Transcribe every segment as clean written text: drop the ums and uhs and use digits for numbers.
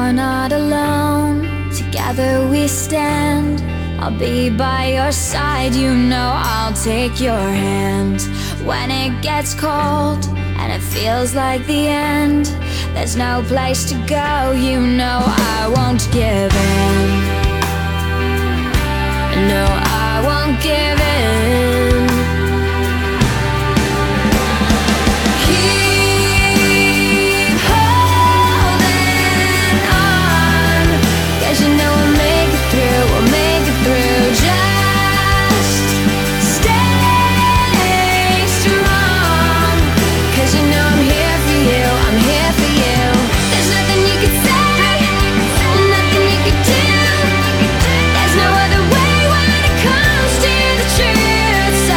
You're not alone, together we stand. I'll be by your side, you know I'll take your hand. When it gets cold and it feels like the end, there's no place to go, you know I won't give in. No, I won't give in. Keep holding on, 'cause you know we'll make it through, we'll make it through. Just stay strong, 'cause you know I'm here for you, I'm here for you. There's nothing you can say, nothing you can do. There's no other way when it comes to the truth. So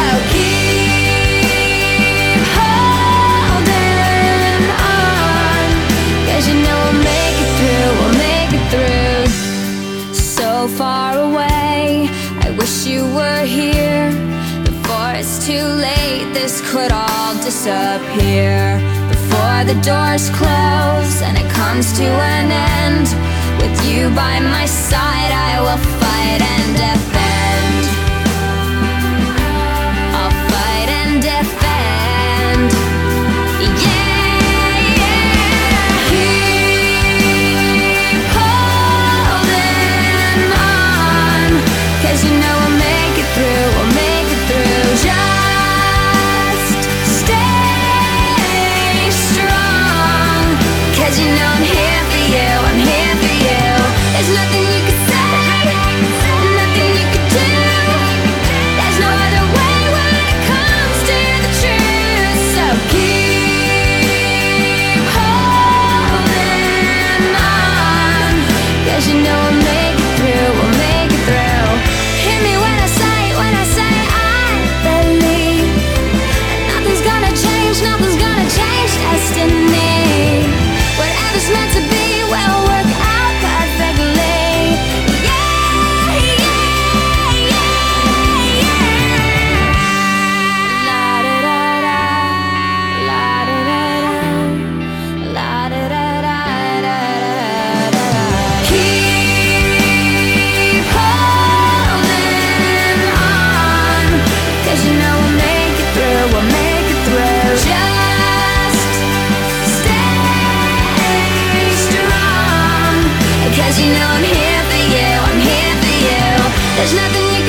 keep holding on, 'cause you know we'll make it through, we'll make it through. So far away, I wish you were here. Before it's too late, this could all disappear. Before the doors close and it comes to an end, with you by my side I will fight and defend. I'll fight and defend. Yeah, yeah. Keep holding on, 'cause you know we'll make it through, we'll make it through. Just stay strong, 'cause you know I'm here for you, I'm here for you. There's nothing you can say, nothing you can do. There's no other way when it comes to the truth. So keep holding on, 'cause you know we'll make it through, we'll make it through. Hear me when I say I believe that nothing's gonna change destiny. Whatever's meant to be will work out perfectly. Yeah, yeah, yeah, yeah. La da da da, la da da da, la da da da da da. Keep holding on, 'cause you know we'll make it through, we'll make it through. Just stay strong, 'cause you know I'm here for you, I'm here for you. There's nothing you